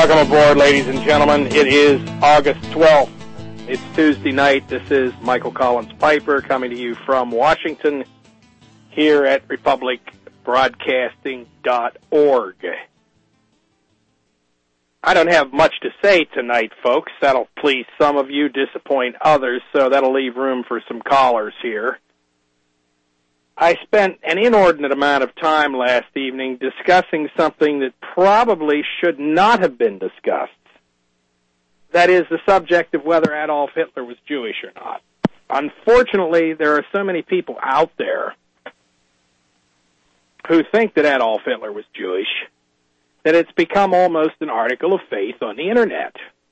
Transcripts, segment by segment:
Welcome aboard, ladies and gentlemen. It is August 12th. It's Tuesday night. This is Michael Collins Piper coming to you from Washington here at republicbroadcasting.org. I don't have much to say tonight, folks. That'll please some of you, disappoint others, so that'll leave room for some callers here. I spent an inordinate amount of time last evening discussing something that probably should not have been discussed. That is the subject of whether Adolf Hitler was Jewish or not. Unfortunately, there are so many people out there who think that Adolf Hitler was Jewish that it's become almost an article of faith on the Internet.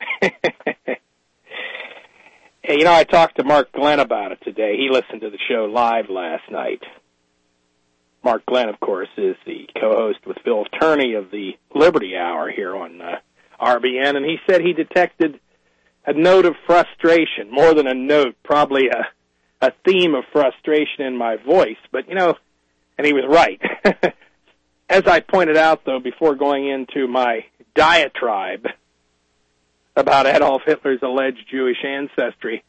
Hey, I talked to Mark Glenn about it today. He listened to the show live last night. Mark Glenn, of course, is the co-host with Phil Turney of the Liberty Hour here on RBN, and he said he detected a note of frustration, more than a note, probably a theme of frustration in my voice. But, and he was right. As I pointed out, though, before going into my diatribe about Adolf Hitler's alleged Jewish ancestry,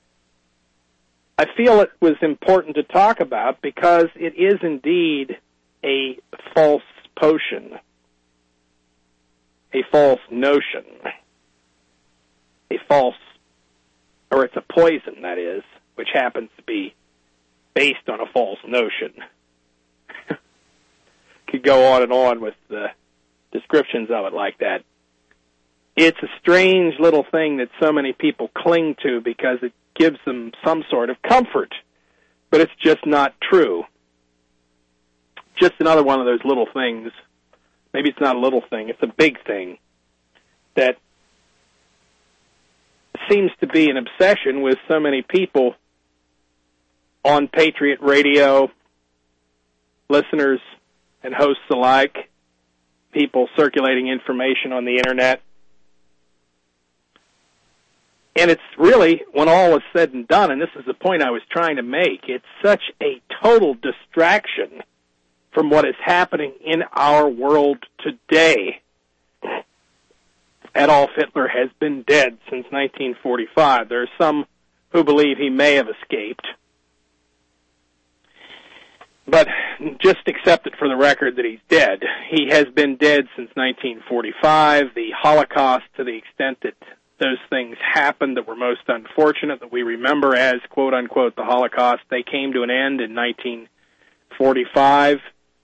I feel it was important to talk about because it is indeed a false potion, a false notion, it's a poison, that is, which happens to be based on a false notion. Could go on and on with the descriptions of it like that. It's a strange little thing that so many people cling to because it gives them some sort of comfort, but it's just not true. Just another one of those little things. Maybe it's not a little thing, it's a big thing that seems to be an obsession with so many people on Patriot Radio, listeners and hosts alike, people circulating information on the Internet. And it's really, when all is said and done, and this is the point I was trying to make, it's such a total distraction from what is happening in our world today. Adolf Hitler has been dead since 1945. There are some who believe he may have escaped. But just accept it for the record that he's dead. He has been dead since 1945. The Holocaust, to the extent that those things happened that were most unfortunate, that we remember as, quote-unquote, the Holocaust, they came to an end in 1945.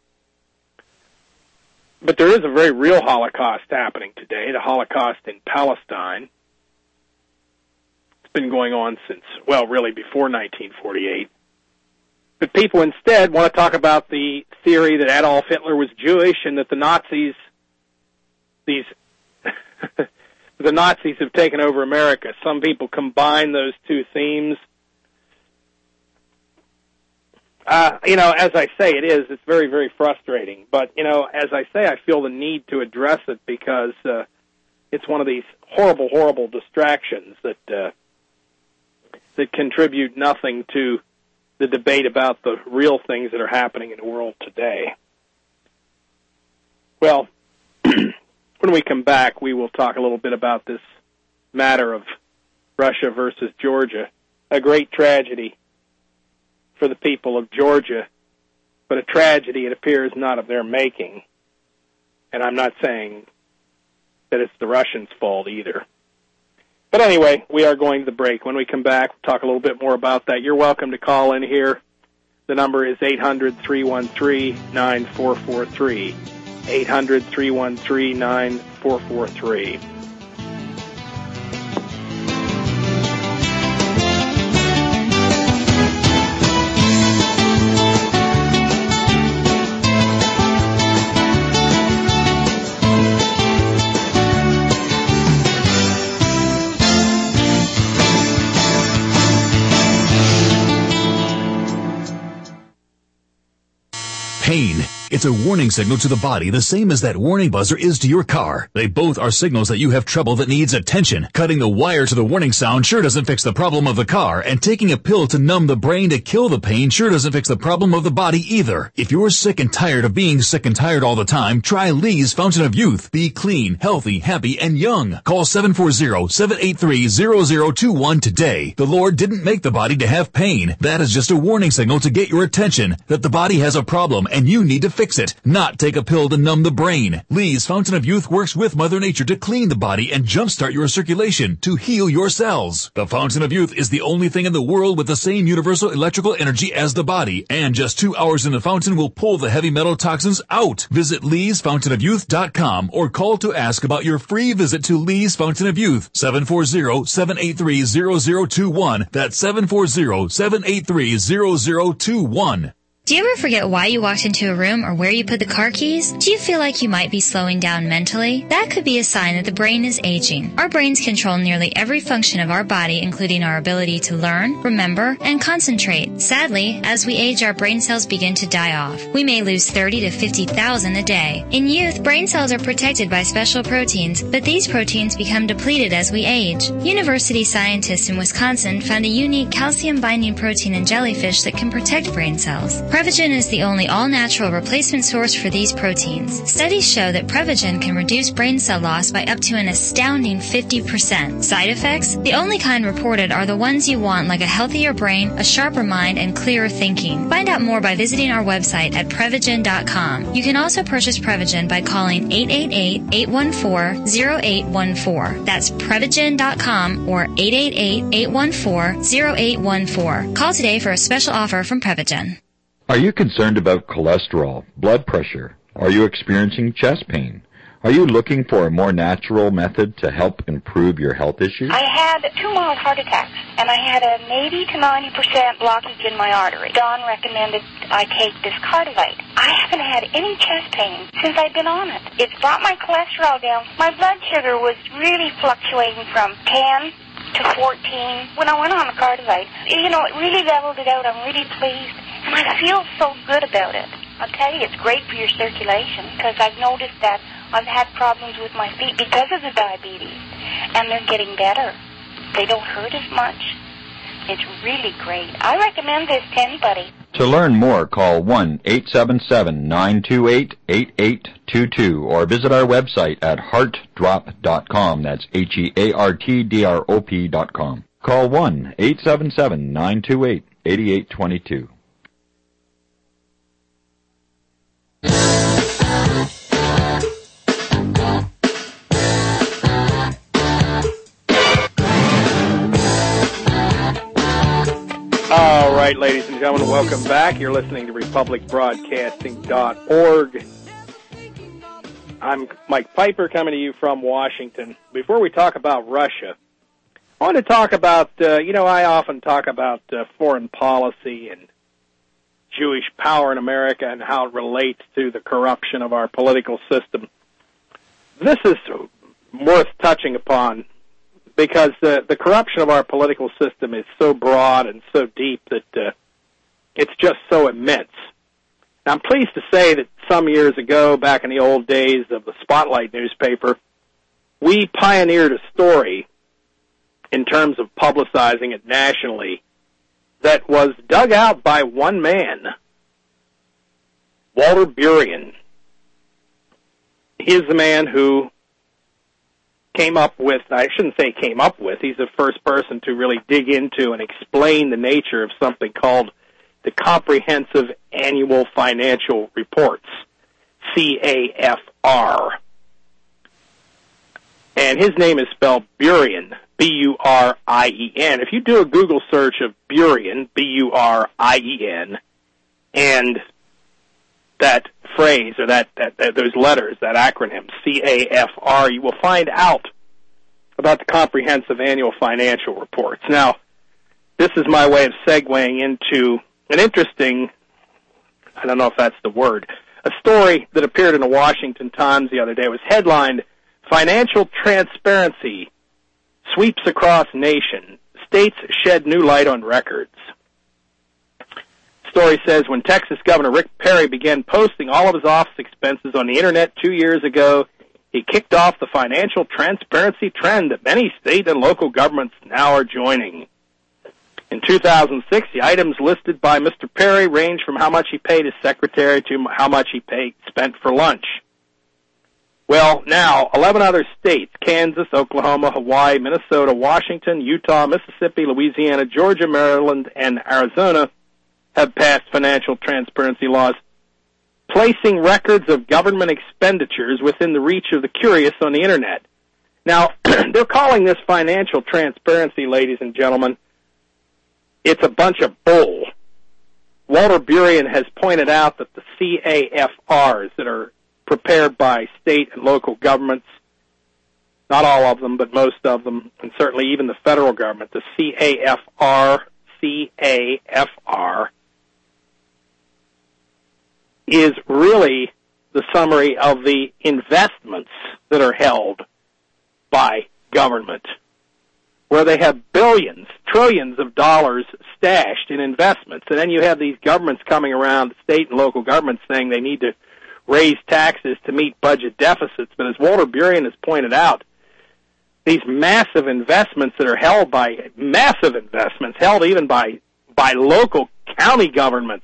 But there is a very real Holocaust happening today, the Holocaust in Palestine. It's been going on since, really before 1948. But people instead want to talk about the theory that Adolf Hitler was Jewish and that the Nazis, the Nazis have taken over America. Some people combine those two themes. As I say, it's very, very frustrating. But, as I say, I feel the need to address it because it's one of these horrible, horrible distractions that contribute nothing to the debate about the real things that are happening in the world today. Well, when we come back, we will talk a little bit about this matter of Russia versus Georgia, a great tragedy for the people of Georgia, but a tragedy, it appears, not of their making. And I'm not saying that it's the Russians' fault either. But anyway, we are going to the break. When we come back, we'll talk a little bit more about that. You're welcome to call in here. The number is 800-313-9443. 800-313-9443. Pain, It's a warning signal to the body, the same as that warning buzzer is to your car. They both are signals that you have trouble that needs attention. Cutting the wire to the warning sound sure doesn't fix the problem of the car, and taking a pill to numb the brain to kill the pain sure doesn't fix the problem of the body either. If you're sick and tired of being sick and tired all the time, try Lee's Fountain of Youth. Be clean, healthy, happy, and young. Call 740-783-0021 today. The Lord didn't make the body to have pain. That is just a warning signal to get your attention that the body has a problem and you need to fix it, not take a pill to numb the brain. Lee's Fountain of Youth works with Mother Nature to clean the body and jumpstart your circulation to heal your cells. The Fountain of Youth is the only thing in the world with the same universal electrical energy as the body, and just 2 hours in the fountain will pull the heavy metal toxins out. Visit leesfountainofyouth.com or call to ask about your free visit to Lee's Fountain of Youth. 740-783-0021. That's 740-783-0021. Do you ever forget why you walked into a room or where you put the car keys? Do you feel like you might be slowing down mentally? That could be a sign that the brain is aging. Our brains control nearly every function of our body, including our ability to learn, remember, and concentrate. Sadly, as we age, our brain cells begin to die off. We may lose 30 to 50,000 a day. In youth, brain cells are protected by special proteins, but these proteins become depleted as we age. University scientists in Wisconsin found a unique calcium-binding protein in jellyfish that can protect brain cells. Prevagen is the only all-natural replacement source for these proteins. Studies show that Prevagen can reduce brain cell loss by up to an astounding 50%. Side effects? The only kind reported are the ones you want, like a healthier brain, a sharper mind, and clearer thinking. Find out more by visiting our website at Prevagen.com. You can also purchase Prevagen by calling 888-814-0814. That's Prevagen.com or 888-814-0814. Call today for a special offer from Prevagen. Are you concerned about cholesterol, blood pressure? Are you experiencing chest pain? Are you looking for a more natural method to help improve your health issues? I had 2 mild heart attacks, and I had an 80 to 90% blockage in my artery. Don recommended I take this Cardivite. I haven't had any chest pain since I've been on it. It's brought my cholesterol down. My blood sugar was really fluctuating from 10 to 14 when I went on the Cardivite. You know, it really leveled it out. I'm really pleased. And I feel so good about it. I'll tell you, it's great for your circulation because I've noticed that I've had problems with my feet because of the diabetes, and they're getting better. They don't hurt as much. It's really great. I recommend this to anybody. To learn more, call 1-877-928-8822 or visit our website at heartdrop.com. That's HEARTDROP.com. Call 1-877-928-8822. All right, ladies and gentlemen, welcome back. You're listening to RepublicBroadcasting.org. I'm Mike Piper coming to you from Washington. Before we talk about Russia, I want to talk about, I often talk about foreign policy and Jewish power in America and how it relates to the corruption of our political system. This is worth touching upon because the corruption of our political system is so broad and so deep that it's just so immense. Now, I'm pleased to say that some years ago, back in the old days of the Spotlight newspaper, we pioneered a story in terms of publicizing it nationally that was dug out by one man, Walter Burien. He is the man who came up with, I shouldn't say came up with, he's the first person to really dig into and explain the nature of something called the Comprehensive Annual Financial Reports, CAFR. And his name is spelled Burien, B-U-R-I-E-N. If you do a Google search of Burien, B-U-R-I-E-N, and that phrase, or those letters, that acronym, CAFR, you will find out about the Comprehensive Annual Financial Reports. Now, this is my way of segueing into an interesting, I don't know if that's the word, a story that appeared in the Washington Times the other day. It was headlined, Financial Transparency Sweeps Across Nation. States Shed New Light on Records. Story says, when Texas Governor Rick Perry began posting all of his office expenses on the Internet 2 years ago, he kicked off the financial transparency trend that many state and local governments now are joining. In 2006, the items listed by Mr. Perry ranged from how much he paid his secretary to how much he spent for lunch. Well, now, 11 other states, Kansas, Oklahoma, Hawaii, Minnesota, Washington, Utah, Mississippi, Louisiana, Georgia, Maryland, and Arizona, have passed financial transparency laws, placing records of government expenditures within the reach of the curious on the Internet. Now, they're calling this financial transparency, ladies and gentlemen. It's a bunch of bull. Walter Burien has pointed out that the CAFRs that are prepared by state and local governments, not all of them, but most of them, and certainly even the federal government, the CAFR is really the summary of the investments that are held by government, where they have billions, trillions of dollars stashed in investments. And then you have these governments coming around, state and local governments, saying they need to raise taxes to meet budget deficits. But as Walter Burien has pointed out, these massive investments that are held by, massive investments held even by local county governments,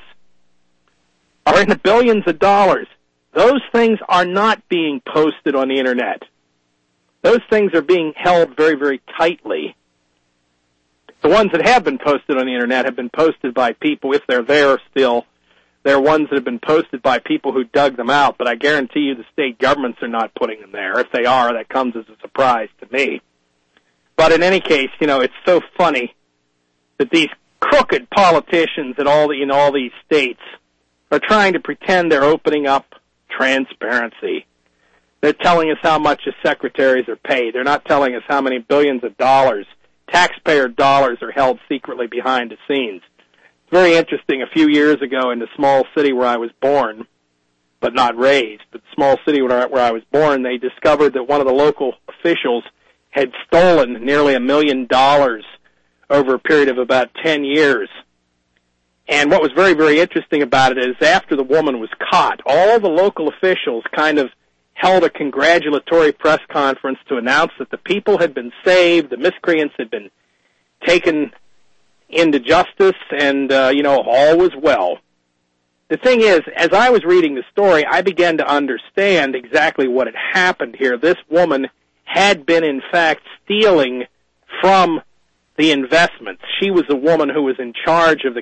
are in the billions of dollars. Those things are not being posted on the Internet. Those things are being held very, very tightly. The ones that have been posted on the Internet have been posted by people, if they're there still. They're ones that have been posted by people who dug them out, but I guarantee you the state governments are not putting them there. If they are, that comes as a surprise to me. But in any case, it's so funny that these crooked politicians in all these states are trying to pretend they're opening up transparency. They're telling us how much the secretaries are paid. They're not telling us how many billions of dollars, taxpayer dollars, are held secretly behind the scenes. It's very interesting. A few years ago in the small city where I was born, but not raised, but the small city where I was born, they discovered that one of the local officials had stolen nearly $1 million over a period of about 10 years. And what was very, very interesting about it is after the woman was caught, all the local officials kind of held a congratulatory press conference to announce that the people had been saved, the miscreants had been taken into justice, and, all was well. The thing is, as I was reading the story, I began to understand exactly what had happened here. This woman had been, in fact, stealing from the investments. She was the woman who was in charge of the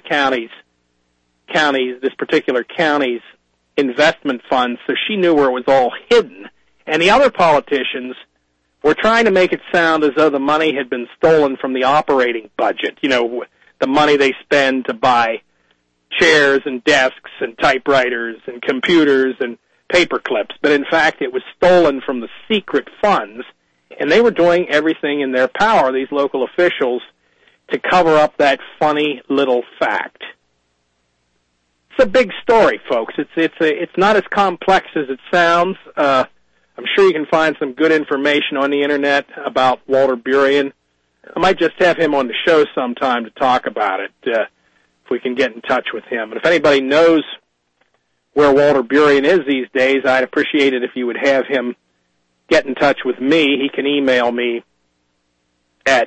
this particular county's investment funds, so she knew where it was all hidden. And the other politicians were trying to make it sound as though the money had been stolen from the operating budget, the money they spend to buy chairs and desks and typewriters and computers and paper clips. But in fact, it was stolen from the secret funds, and they were doing everything in their power, these local officials, to cover up that funny little fact. It's a big story, folks. It's not as complex as it sounds. I'm sure you can find some good information on the Internet about Walter Burien. I might just have him on the show sometime to talk about it, if we can get in touch with him. And if anybody knows where Walter Burien is these days, I'd appreciate it if you would have him get in touch with me. He can email me at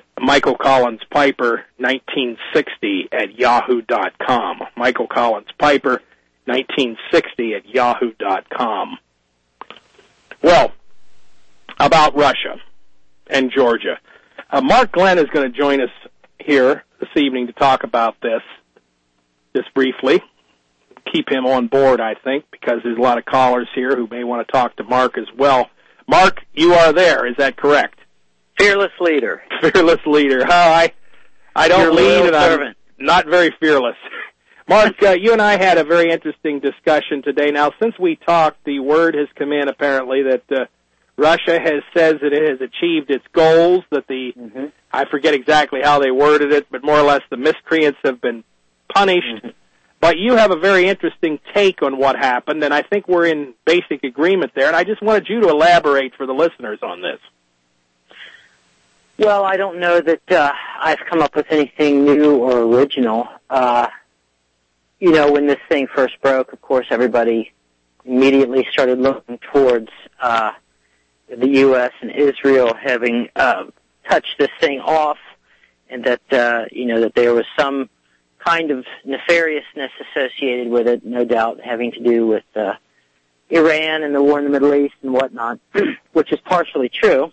michaelcollinspiper1960@yahoo.com. michaelcollinspiper1960@yahoo.com. Well, about Russia and Georgia. Mark Glenn is going to join us here this evening to talk about this just briefly. Keep him on board, I think, because there's a lot of callers here who may want to talk to Mark as well. Mark, you are there. Is that correct? Fearless leader. Fearless leader. I don't lead, and I'm not very fearless. Mark, you and I had a very interesting discussion today. Now, since we talked, the word has come in, apparently, that Russia says that it has achieved its goals, that I forget exactly how they worded it, but more or less the miscreants have been punished. Mm-hmm. But you have a very interesting take on what happened, and I think we're in basic agreement there, and I just wanted you to elaborate for the listeners on this. Well, I don't know that I've come up with anything new or original. when this thing first broke, of course, everybody immediately started looking towards the U.S. and Israel having touched this thing off, and that that there was some kind of nefariousness associated with it, no doubt having to do with Iran and the war in the Middle East and whatnot, which is partially true.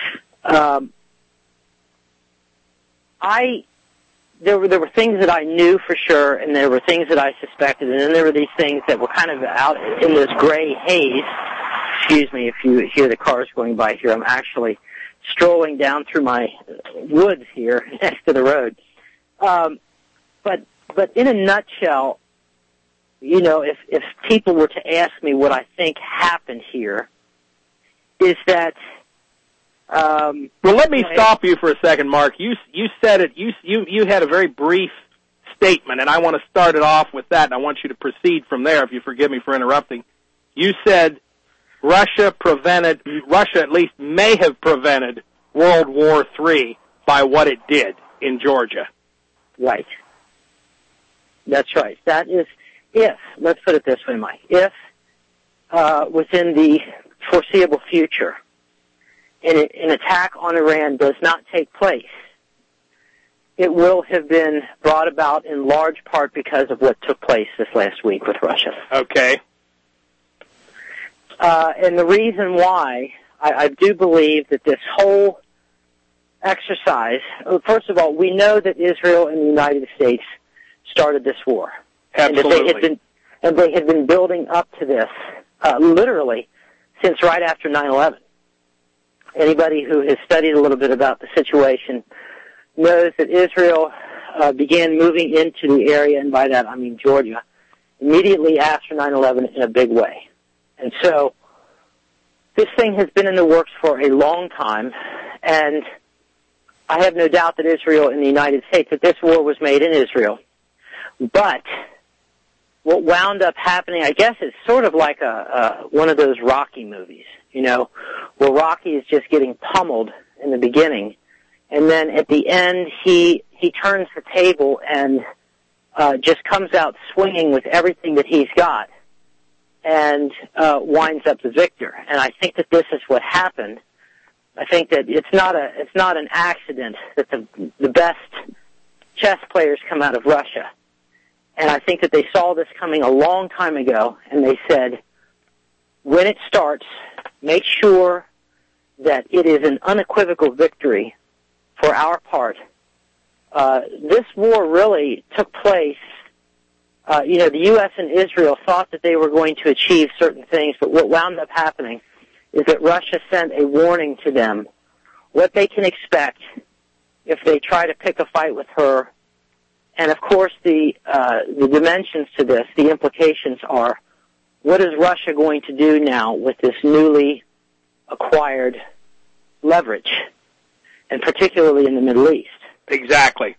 There were things that I knew for sure, and there were things that I suspected, and then there were these things that were kind of out in this gray haze. Excuse me if you hear the cars going by here. I'm actually strolling down through my woods here next to the road. But in a nutshell, if people were to ask me what I think happened here, is that well, let me stop you for a second, Mark. You said it. You had a very brief statement, and I want to start it off with that, and I want you to proceed from there, if you forgive me for interrupting. You said Russia at least may have prevented World War III by what it did in Georgia. Right. That's right. That is if, let's put it this way, Mike, if within the foreseeable future an attack on Iran does not take place, it will have been brought about in large part because of what took place this last week with Russia. Okay. And the reason why I do believe that this whole exercise, first of all, we know that Israel and the United States started this war. Absolutely. And they had been building up to this, literally, since right after 9/11. Anybody who has studied a little bit about the situation knows that Israel began moving into the area, and by that I mean Georgia, immediately after 9/11 in a big way. And so this thing has been in the works for a long time, and I have no doubt that Israel and the United States, that this war was made in Israel. But what wound up happening, I guess it's sort of like one of those Rocky movies, where Rocky is just getting pummeled in the beginning, and then at the end he turns the table and just comes out swinging with everything that he's got and winds up the victor. And I think that this is what happened. I think that it's not an accident that the best chess players come out of Russia. And I think that they saw this coming a long time ago, and they said, when it starts, make sure that it is an unequivocal victory for our part. This war really took place, the U.S. and Israel thought that they were going to achieve certain things, but what wound up happening is that Russia sent a warning to them what they can expect if they try to pick a fight with her. And of course, the dimensions to this, the implications are, what is Russia going to do now with this newly acquired leverage, and particularly in the Middle East? Exactly.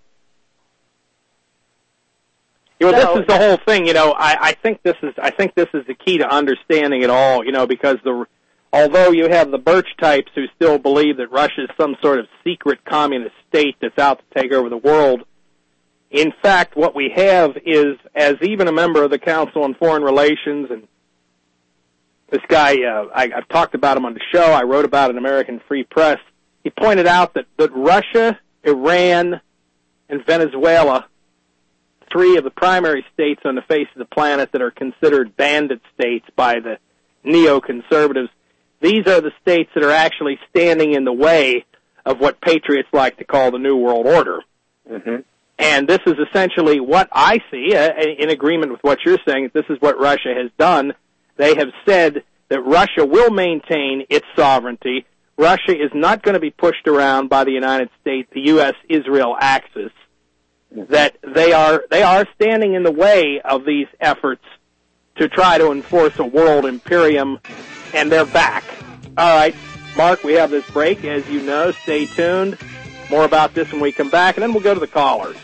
This is the whole thing. I think this is the key to understanding it all. Because although you have the Birch types who still believe that Russia is some sort of secret communist state that's out to take over the world, in fact, what we have is, as even a member of the Council on Foreign Relations, and this guy, I've talked about him on the show, I wrote about it in American Free Press, he pointed out that Russia, Iran, and Venezuela, three of the primary states on the face of the planet that are considered bandit states by the neoconservatives, these are the states that are actually standing in the way of what patriots like to call the New World Order. Mm-hmm. And this is essentially what I see, in agreement with what you're saying, this is what Russia has done. They have said that Russia will maintain its sovereignty. Russia is not going to be pushed around by the United States, the U.S.-Israel axis, that they are standing in the way of these efforts to try to enforce a world imperium, and they're back. All right, Mark, we have this break. As you know, stay tuned. More about this when we come back, and then we'll go to the callers.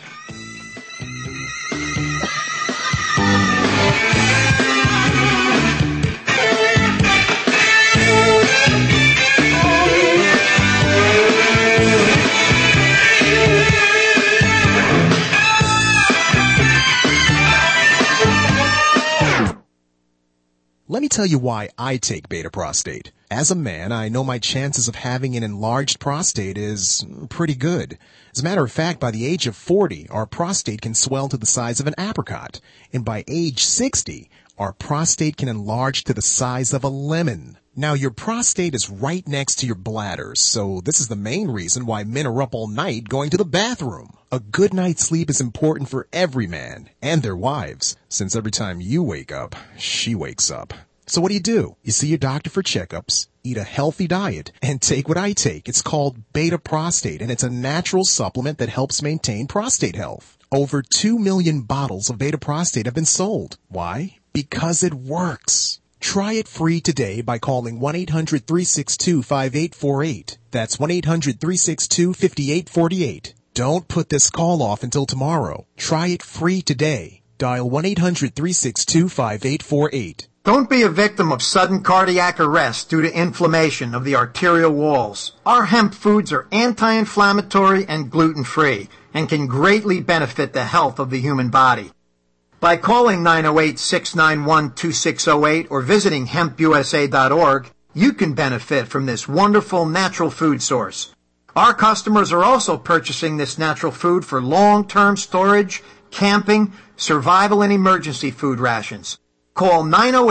tell you why I take Beta Prostate. As a man, I know my chances of having an enlarged prostate is pretty good. As a matter of fact, by the age of 40, our prostate can swell to the size of an apricot. And by age 60, our prostate can enlarge to the size of a lemon. Now, your prostate is right next to your bladder, so this is the main reason why men are up all night going to the bathroom. A good night's sleep is important for every man and their wives, since every time you wake up, she wakes up. So what do? You see your doctor for checkups, eat a healthy diet, and take what I take. It's called Beta Prostate, and it's a natural supplement that helps maintain prostate health. Over 2 million bottles of Beta Prostate have been sold. Why? Because it works. Try it free today by calling 1-800-362-5848. That's 1-800-362-5848. Don't put this call off until tomorrow. Try it free today. Dial 1-800-362-5848. Don't be a victim of sudden cardiac arrest due to inflammation of the arterial walls. Our hemp foods are anti-inflammatory and gluten-free and can greatly benefit the health of the human body. By calling 908-691-2608 or visiting hempusa.org, you can benefit from this wonderful natural food source. Our customers are also purchasing this natural food for long-term storage, camping, survival, and emergency food rations. Call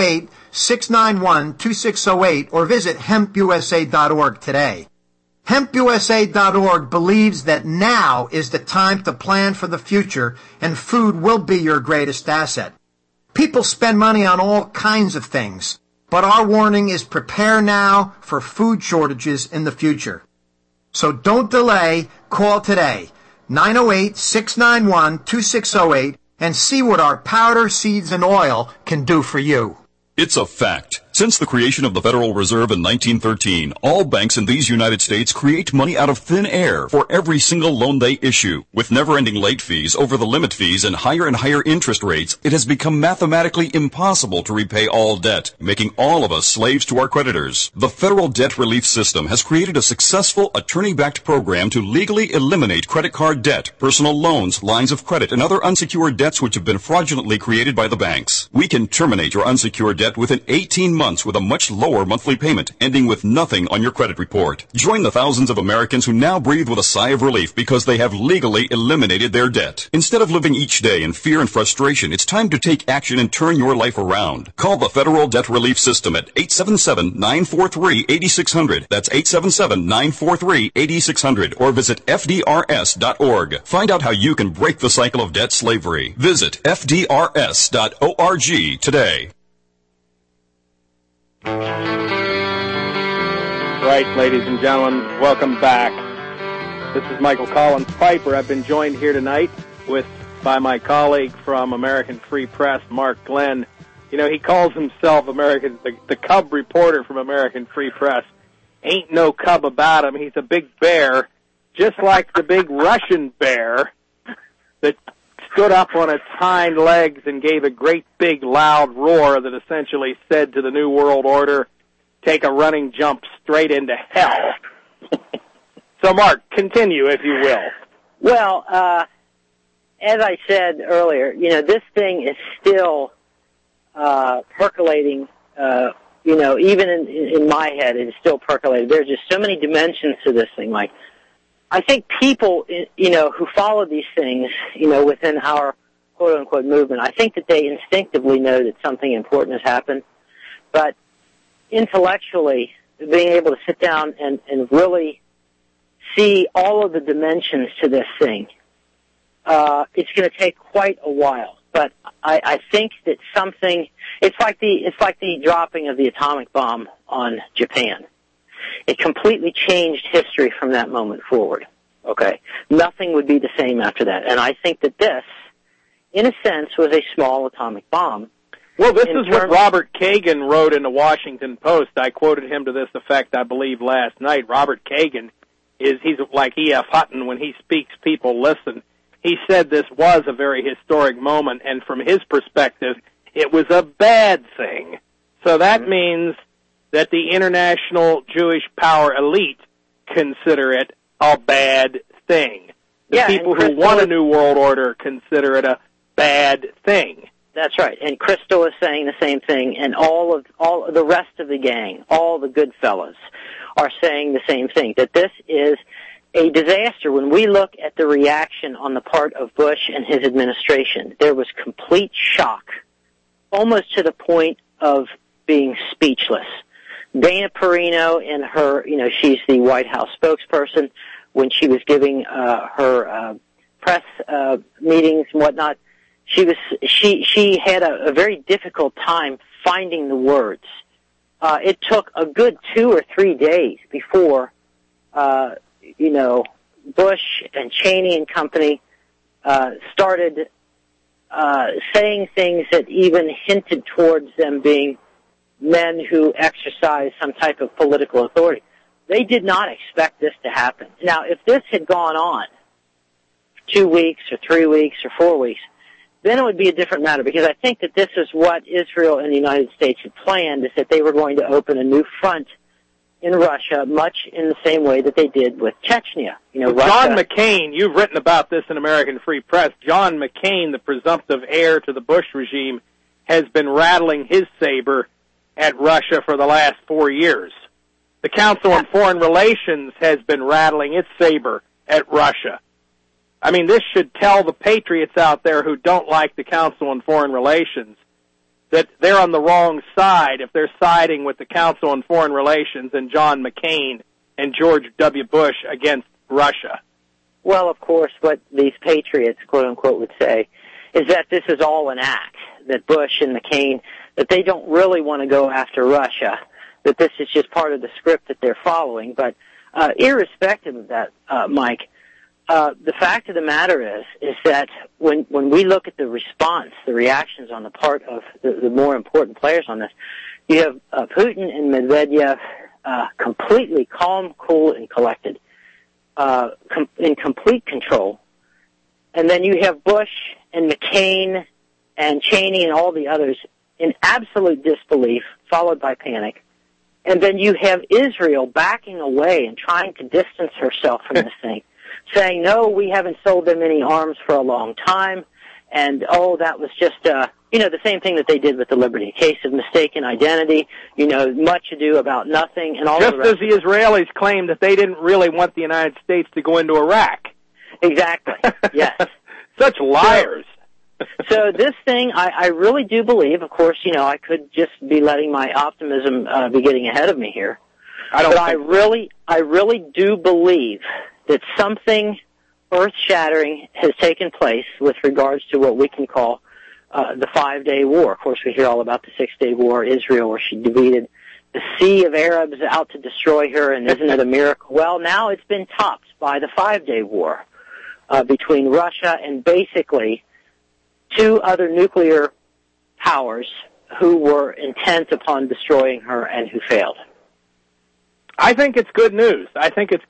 908-691-2608 or visit hempusa.org today. HempUSA.org believes that now is the time to plan for the future, and food will be your greatest asset. People spend money on all kinds of things, but our warning is prepare now for food shortages in the future. So don't delay, call today, 908-691-2608, and see what our powder, seeds, and oil can do for you. It's a fact. Since the creation of the Federal Reserve in 1913, all banks in these United States create money out of thin air for every single loan they issue. With never-ending late fees, over-the-limit fees, and higher interest rates, it has become mathematically impossible to repay all debt, making all of us slaves to our creditors. The Federal Debt Relief System has created a successful attorney-backed program to legally eliminate credit card debt, personal loans, lines of credit, and other unsecured debts which have been fraudulently created by the banks. We can terminate your unsecured debt within 18 months with a much lower monthly payment, ending with nothing on your credit report. Join the thousands of Americans who now breathe with a sigh of relief because they have legally eliminated their debt. Instead of living each day in fear and frustration, it's time to take action and turn your life around. Call the Federal Debt Relief System at 877-943-8600. That's 877-943-8600. Or visit FDRS.org. Find out how you can break the cycle of debt slavery. Visit FDRS.org today. Right, ladies and gentlemen, welcome back. This is Michael Collins Piper. I've been joined here tonight by my colleague from American Free Press, Mark Glenn. You know, he calls himself the cub reporter from American Free Press. Ain't no cub about him. He's a big bear, just like the big Russian bear that stood up on its hind legs and gave a great big loud roar that essentially said to the New World Order, take a running jump straight into hell. So, Mark, continue, if you will. Well, as I said earlier, you know, this thing is still percolating, you know, even in my head, it is still percolating. There's just so many dimensions to this thing, Mike. I think people, you know, who follow these things, you know, within our quote-unquote movement, I think that they instinctively know that something important has happened. But intellectually, being able to sit down and really see all of the dimensions to this thing, it's going to take quite a while. But I think that something, it's like the dropping of the atomic bomb on Japan. It completely changed history from that moment forward. Okay? Nothing would be the same after that. And I think that this, in a sense, was a small atomic bomb. Well, this is what Robert Kagan wrote in the Washington Post. I quoted him to this effect, I believe, last night. Robert Kagan he's like E.F. Hutton. When he speaks, people listen. He said this was a very historic moment, and from his perspective, it was a bad thing. So that means that the international Jewish power elite consider it a bad thing. The people who want a new world order consider it a bad thing. That's right. And Crystal is saying the same thing, and all the rest of the gang, all the good fellas, are saying the same thing, that this is a disaster. When we look at the reaction on the part of Bush and his administration, there was complete shock, almost to the point of being speechless. Dana Perino, in her, she's the White House spokesperson, when she was giving her press meetings and whatnot, she had a very difficult time finding the words. It took a good 2 or 3 days before Bush and Cheney and company started saying things that even hinted towards them being men who exercise some type of political authority. They did not expect this to happen. Now, if this had gone on 2 weeks or 3 weeks or 4 weeks, then it would be a different matter, because I think that this is what Israel and the United States had planned, is that they were going to open a new front in Russia, much in the same way that they did with Chechnya. John McCain, you've written about this in American Free Press. John McCain, the presumptive heir to the Bush regime, has been rattling his saber at Russia for the last 4 years. The Council on Foreign Relations has been rattling its saber at Russia. I mean, this should tell the patriots out there who don't like the Council on Foreign Relations that they're on the wrong side if they're siding with the Council on Foreign Relations and John McCain and George W. Bush against Russia. Well, of course, what these patriots, quote unquote, would say is that this is all an act, that Bush and McCain, that they don't really want to go after Russia, that this is just part of the script that they're following. But irrespective of that, Mike, the fact of the matter is that when we look at the response, the reactions on the part of the more important players on this, you have Putin and Medvedev completely calm, cool, and collected, in complete control. And then you have Bush and McCain and Cheney and all the others in absolute disbelief, followed by panic. And then you have Israel backing away and trying to distance herself from this thing, saying, no, we haven't sold them any arms for a long time, and, that was just, the same thing that they did with the Liberty. Case of mistaken identity, much ado about nothing, and all just the rest. Just as the Israelis claimed that they didn't really want the United States to go into Iraq. Exactly, yes. Such liars. So this thing, I really do believe, of course, I could just be letting my optimism be getting ahead of me here. I really do believe that something earth-shattering has taken place with regards to what we can call the 5-day war. Of course, we hear all about the 6-day war, Israel, where she defeated the sea of Arabs out to destroy her, and isn't it a miracle? Well, now it's been topped by the 5-day war between Russia and basically 2 other nuclear powers who were intent upon destroying her and who failed. I think it's good news. I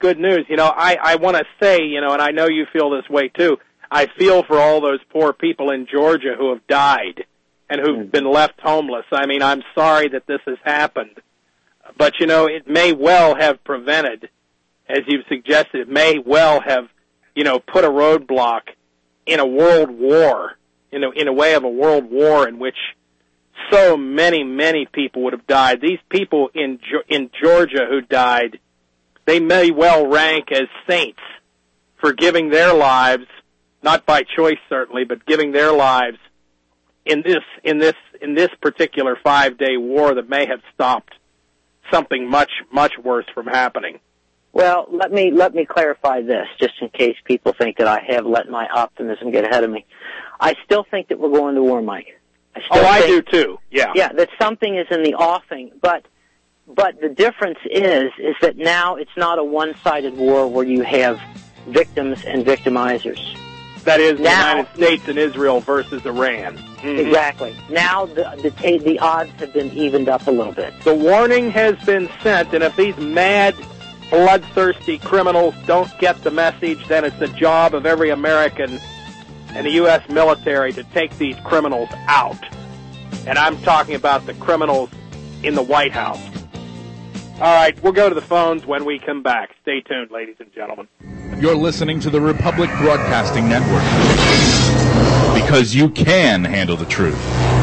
want to say, and I know you feel this way too, I feel for all those poor people in Georgia who have died and who've been left homeless. I mean, I'm sorry that this has happened. But, it may well have prevented, as you've suggested, it may well have, put a roadblock in a world war, in a way of a world war in which so many people would have died. These people in Georgia who died, they may well rank as saints for giving their lives, not by choice certainly, but giving their lives in this particular 5-day war that may have stopped something much worse from happening. Well, let me clarify this, just in case people think that I have let my optimism get ahead of me. I still think that we're going to war, Mike. I do too. Yeah. Yeah, that something is in the offing, but the difference is that now it's not a one-sided war where you have victims and victimizers. That is the United States and Israel versus Iran. Mm-hmm. Exactly. Now the odds have been evened up a little bit. The warning has been sent, and if these mad, bloodthirsty criminals don't get the message, then it's the job of every American and the U.S. military to take these criminals out. And I'm talking about the criminals in the White House. All right, we'll go to the phones when we come back. Stay tuned, ladies and gentlemen. You're listening to the Republic Broadcasting Network. Because because you can handle the truth.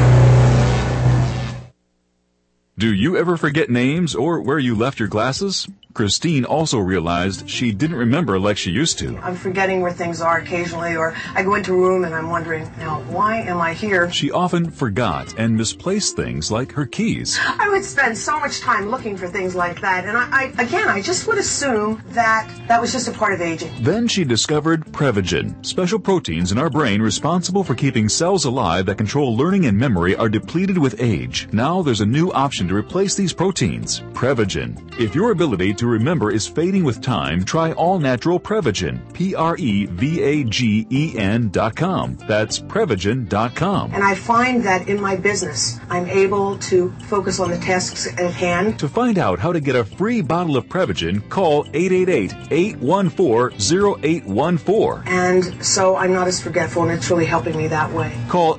Do you ever forget names or where you left your glasses? Christine also realized she didn't remember like she used to. I'm forgetting where things are occasionally, or I go into a room and I'm wondering, now, why am I here? She often forgot and misplaced things like her keys. I would spend so much time looking for things like that, and I just would assume that was just a part of aging. Then she discovered Prevagen. Special proteins in our brain responsible for keeping cells alive that control learning and memory are depleted with age. Now there's a new option to replace these proteins, Prevagen. If your ability to remember is fading with time, try all-natural Prevagen, Prevagen.com. That's Prevagen.com. And I find that in my business, I'm able to focus on the tasks at hand. To find out how to get a free bottle of Prevagen, call 888-814-0814. And so I'm not as forgetful, and it's really helping me that way. Call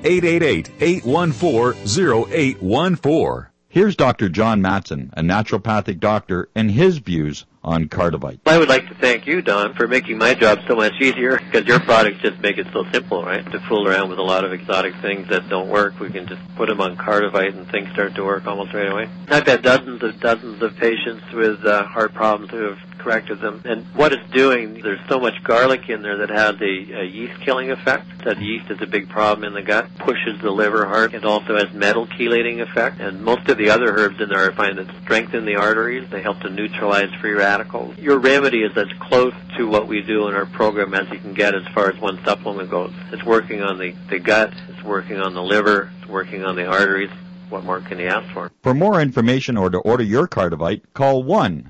888-814-0814. Here's Dr. John Matson, a naturopathic doctor, and his views on Cardivite. I would like to thank you, Don, for making my job so much easier, because your products just make it so simple, right? To fool around with a lot of exotic things that don't work, we can just put them on Cardivite and things start to work almost right away. I've had dozens of patients with heart problems who have corrected them. And what it's doing, there's so much garlic in there that has a yeast-killing effect. That yeast is a big problem in the gut, pushes the liver hard. It also has metal chelating effect. And most of the other herbs in there I find that strengthen the arteries. They help to neutralize free radicals. Your remedy is as close to what we do in our program as you can get as far as one supplement goes. It's working on the gut, it's working on the liver, it's working on the arteries. What more can you ask for? For more information or to order your Cardivite, call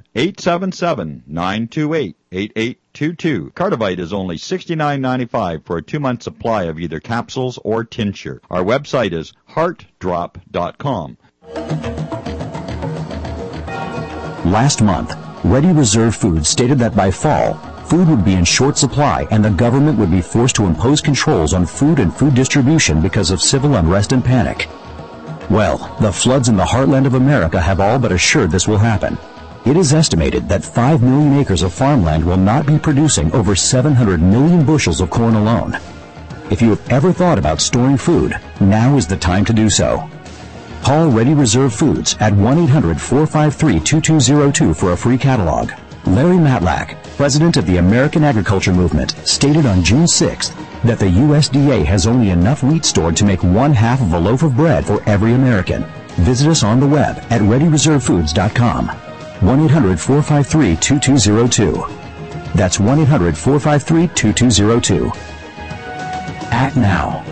1-877-928-8822. Cardivite is only $69.95 for a 2-month supply of either capsules or tincture. Our website is heartdrop.com. Last month, Ready Reserve Foods stated that by fall, food would be in short supply and the government would be forced to impose controls on food and food distribution because of civil unrest and panic. Well, the floods in the heartland of America have all but assured this will happen. It is estimated that 5 million acres of farmland will not be producing over 700 million bushels of corn alone. If you have ever thought about storing food, now is the time to do so. Call Ready Reserve Foods at 1-800-453-2202 for a free catalog. Larry Matlack, president of the American Agriculture Movement, stated on June 6th that the USDA has only enough wheat stored to make 1/2 of a loaf of bread for every American. Visit us on the web at ReadyReserveFoods.com. 1-800-453-2202. That's 1-800-453-2202. Act now.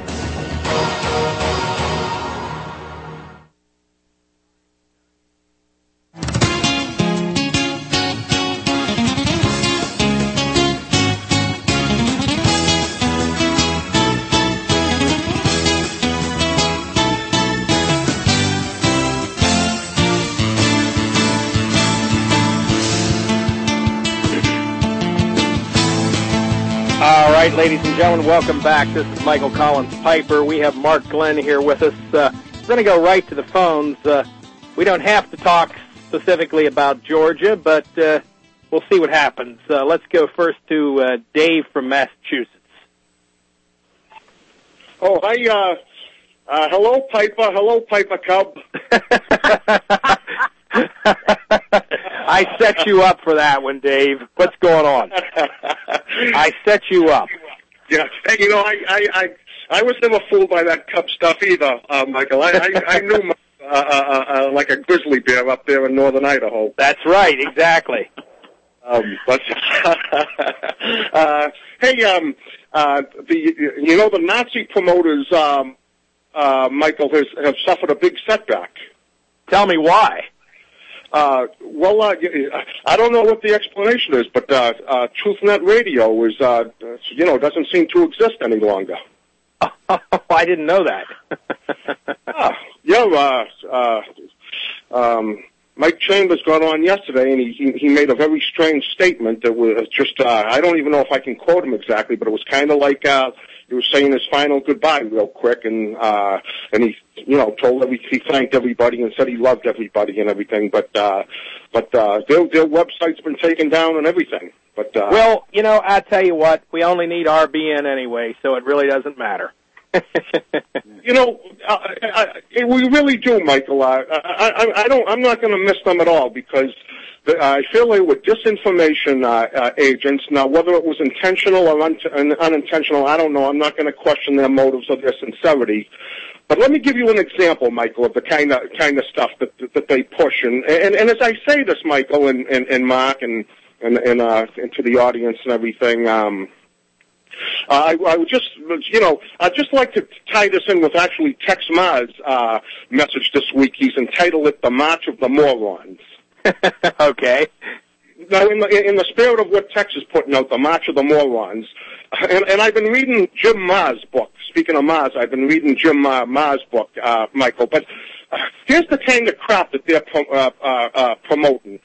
All right, ladies and gentlemen, welcome back. This is Michael Collins Piper. We have Mark Glenn here with us. We're going to go right to the phones. We don't have to talk specifically about Georgia, but we'll see what happens. Let's go first to Dave from Massachusetts. Oh, hi. Hello, Piper. Hello, Piper Cub. I set you up for that one, Dave. What's going on? I set you up. Yeah, you know, I was never fooled by that Cub stuff either, Michael. I knew like a grizzly bear up there in northern Idaho. That's right, exactly. But hey, the Nazi promoters, Michael, have suffered a big setback. Tell me why. Well, I don't know what the explanation is, but TruthNet Radio is, doesn't seem to exist any longer. Oh, I didn't know that. Mike Chambers got on yesterday, and he made a very strange statement that was just, I don't even know if I can quote him exactly, but it was kind of like, he was saying his final goodbye real quick, and he, he thanked everybody and said he loved everybody and everything, but their website's been taken down and everything. But well, I tell you what, we only need RBN anyway, so it really doesn't matter. You know, we really do, Michael. I'm not going to miss them at all because I feel they were disinformation agents. Now, whether it was intentional or unintentional, I don't know. I'm not going to question their motives or their sincerity. But let me give you an example, Michael, of the kind of stuff that they push. And as I say this, Michael and Mark and to the audience and everything, I would just, I'd just like to tie this in with actually Tex Ma's message this week. He's entitled it "The March of the Morons." Okay. Now, in the spirit of what Tex is putting out, the March of the Morons, and I've been reading Jim Ma's book. Speaking of Ma's, I've been reading Jim Ma's book, Michael. But here's the kind of crap that they're promoting.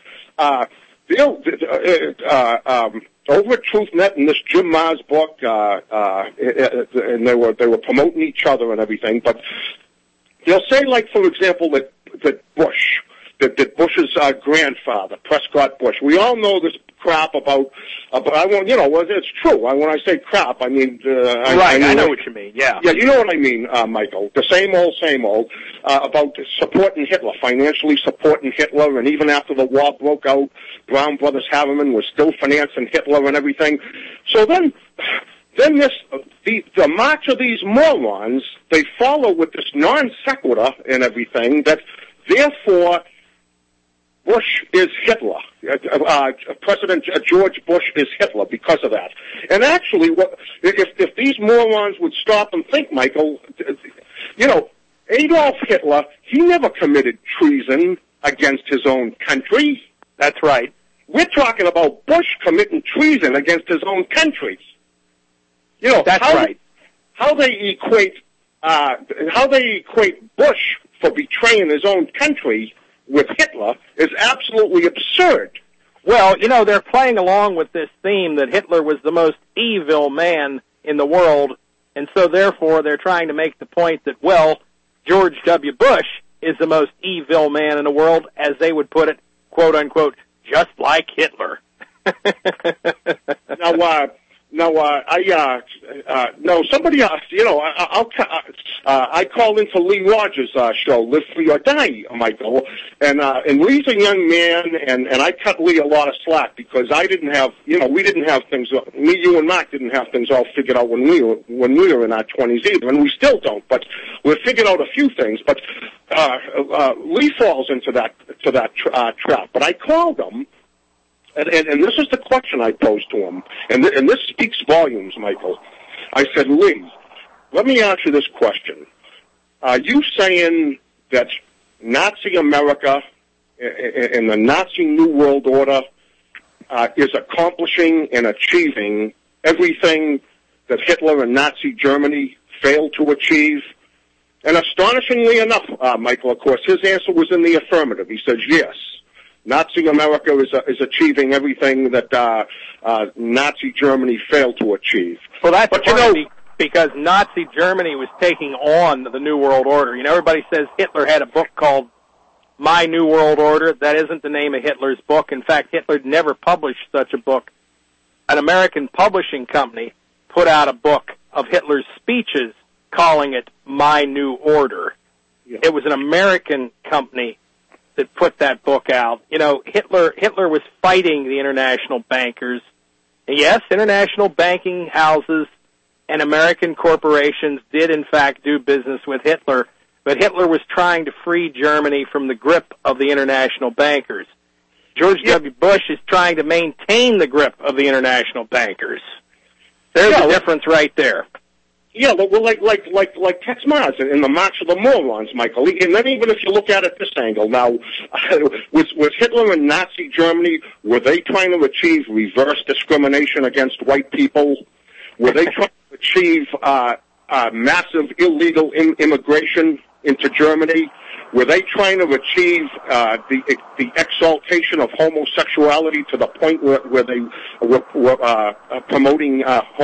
Over at TruthNet in this Jim Ma's book, and they were promoting each other and everything. But they'll say, like, for example, that Bush's grandfather, Prescott Bush. We all know this crap about I won't, it's true. When I say crap, I mean I know what you mean. Yeah, you know what I mean, Michael. The same old about supporting Hitler, financially supporting Hitler, and even after the war broke out, Brown Brothers Harriman was still financing Hitler and everything. So then the march of these morons, they follow with this non sequitur and everything that therefore Bush is Hitler. President George Bush is Hitler because of that. And actually, if these morons would stop and think, Michael, Adolf Hitler, he never committed treason against his own country. That's right. We're talking about Bush committing treason against his own country. That's right. How they equate Bush for betraying his own country with Hitler is absolutely absurd. Well, they're playing along with this theme that Hitler was the most evil man in the world, and so therefore they're trying to make the point that, well, George W. Bush is the most evil man in the world, as they would put it, quote unquote, just like Hitler. Somebody else, I called into Lee Rogers' show, Live Free or Die, Michael, and Lee's a young man, and I cut Lee a lot of slack because I didn't have, we didn't have things, me, you, and Mark didn't have things all figured out when we were in our 20s either, and we still don't, but we've figured out a few things, but Lee falls into that trap, but I called him. And this is the question I posed to him, and this speaks volumes, Michael. I said, Lee, let me ask you this question. Are you saying that Nazi America and the Nazi New World Order is accomplishing and achieving everything that Hitler and Nazi Germany failed to achieve? And astonishingly enough, Michael, of course, his answer was in the affirmative. He says, yes. Nazi America is achieving everything that Nazi Germany failed to achieve. Well, that's funny because Nazi Germany was taking on the New World Order. Everybody says Hitler had a book called My New World Order. That isn't the name of Hitler's book. In fact, Hitler never published such a book. An American publishing company put out a book of Hitler's speeches calling it My New Order. Yeah. It was an American company that put that book out. Hitler was fighting the international bankers. And yes, international banking houses and American corporations did in fact do business with Hitler, but Hitler was trying to free Germany from the grip of the international bankers. George W. Bush is trying to maintain the grip of the international bankers. There's a difference right there. Yeah, well, like Tex Mars in the March of the Morons, Michael. And then even if you look at it this angle, now, was Hitler and Nazi Germany, were they trying to achieve reverse discrimination against white people? Were they trying to achieve massive illegal immigration into Germany? Were they trying to achieve the exaltation of homosexuality to the point where they were promoting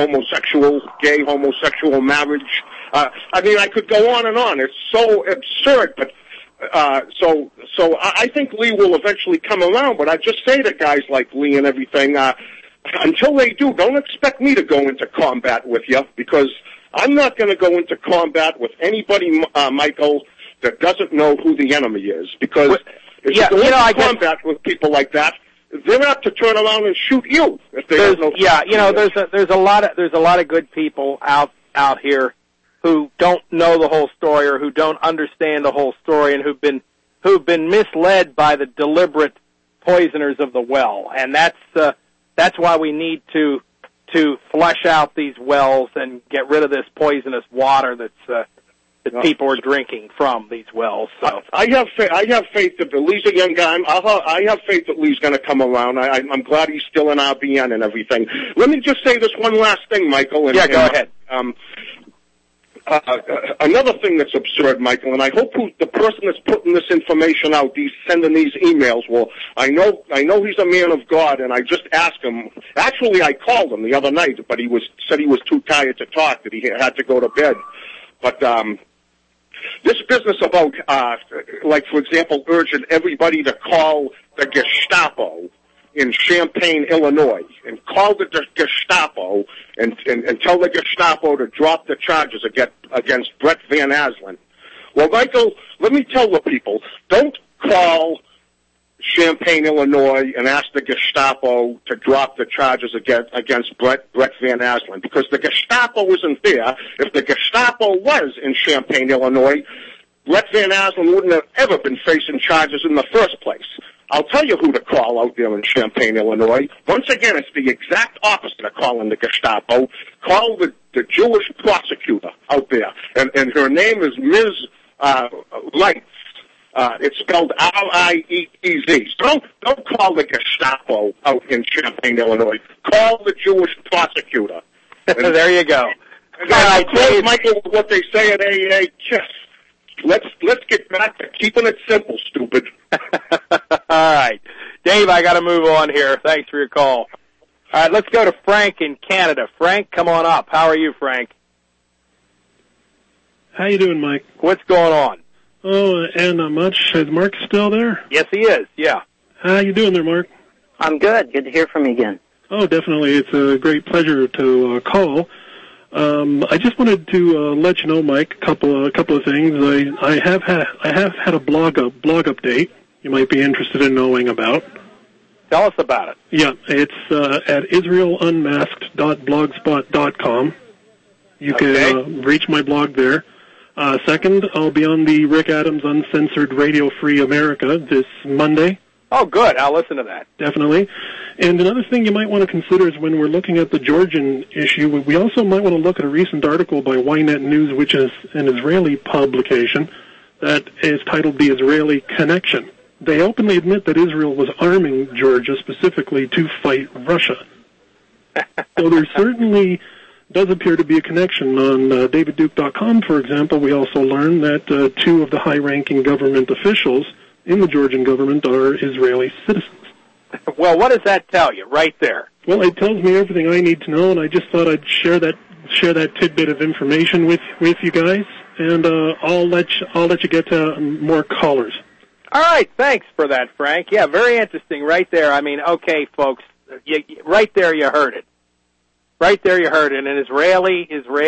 gay homosexual marriage? I mean, I could go on and on. It's so absurd, but so I think Lee will eventually come around. But I just say to guys like Lee and everything, until they do, don't expect me to go into combat with you because I'm not going to go into combat with anybody, Michael, that doesn't know who the enemy is, because if you go into combat with people like that, they're apt to turn around and shoot you if they don't know. Yeah, there's a lot of good people out here who don't know the whole story or who don't understand the whole story and who've been misled by the deliberate poisoners of the well, and that's why we need to flush out these wells and get rid of this poisonous water that people are drinking from these wells. So I have faith that Lee's a young guy. I have faith that Lee's going to come around. I'm glad he's still in RBN and everything. Let me just say this one last thing, Michael. Go ahead. Another thing that's absurd, Michael, and I hope the person that's putting this information out, sending these emails, well, I know he's a man of God, and I just asked him. Actually, I called him the other night, but said he was too tired to talk, that he had to go to bed. But this business about, like, for example, urging everybody to call the Gestapo in Champaign, Illinois, and call the Gestapo and tell the Gestapo to drop the charges against Brett Van Aslan. Well, Michael, let me tell the people, don't call Champaign, Illinois, and ask the Gestapo to drop the charges against Brett Van Aslan, because the Gestapo isn't there. If the Gestapo was in Champaign, Illinois, Brett Van Aslan wouldn't have ever been facing charges in the first place. I'll tell you who to call out there in Champaign, Illinois. Once again, it's the exact opposite of calling the Gestapo. Call the Jewish prosecutor out there, and her name is Ms. Leitz. It's spelled R-I-E-Z. So don't call the Gestapo out in Champaign, Illinois. Call the Jewish prosecutor. There you go. And I told Michael what they say at AA. Just let's get back to keeping it simple, stupid. All right. Dave, I got to move on here. Thanks for your call. All right, let's go to Frank in Canada. Frank, come on up. How are you, Frank? How you doing, Mike? What's going on? Oh, and not much. Is Mark still there? Yes, he is, yeah. How you doing there, Mark? I'm good. Good to hear from you again. Oh, definitely. It's a great pleasure to call. I just wanted to let you know, Mike, a couple of things. I have had a blog update you might be interested in knowing about. Tell us about it. Yeah, it's at israelunmasked.blogspot.com. You can reach my blog there. Second, I'll be on the Rick Adams Uncensored Radio Free America this Monday. Oh, good. I'll listen to that. Definitely. And another thing you might want to consider is when we're looking at the Georgian issue, we also might want to look at a recent article by Ynet News, which is an Israeli publication that is titled The Israeli Connection. They openly admit that Israel was arming Georgia specifically to fight Russia. So there certainly does appear to be a connection. On DavidDuke.com, for example, we also learned that two of the high-ranking government officials in the Georgian government are Israeli citizens. Well, what does that tell you right there? Well, it tells me everything I need to know, and I just thought I'd share that tidbit of information with you guys, and I'll let you get to more callers. All right, thanks for that, Frank. Yeah, very interesting right there. I mean, okay, folks, right there you heard it. Right there you heard it. An Israeli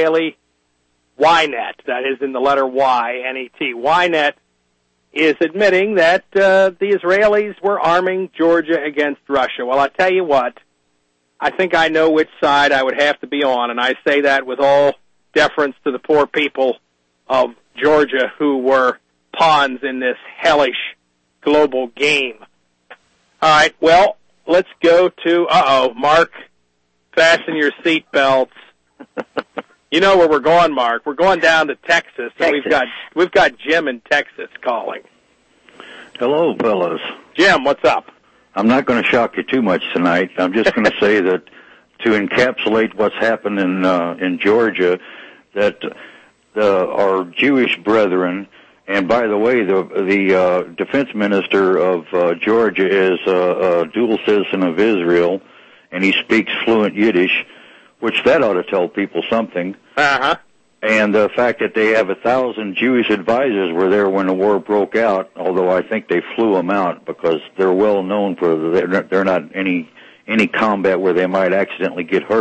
Ynet, that is in the letter Y, N-E-T. Ynet is admitting that the Israelis were arming Georgia against Russia. Well, I tell you what, I think I know which side I would have to be on, and I say that with all deference to the poor people of Georgia who were pawns in this hellish global game. All right, well, let's go to, Mark, fasten your seatbelts. You know where we're going, Mark. We're going down to Texas, and we've got Jim in Texas calling. Hello, fellas. Jim, what's up? I'm not going to shock you too much tonight. I'm just going to say that to encapsulate what's happened in Georgia, that our Jewish brethren, and by the way, the defense minister of Georgia is a dual citizen of Israel, and he speaks fluent Yiddish, which that ought to tell people something. Uh-huh. And the fact that they have 1,000 Jewish advisors were there when the war broke out, although I think they flew them out because they're well known for they're not any combat where they might accidentally get hurt.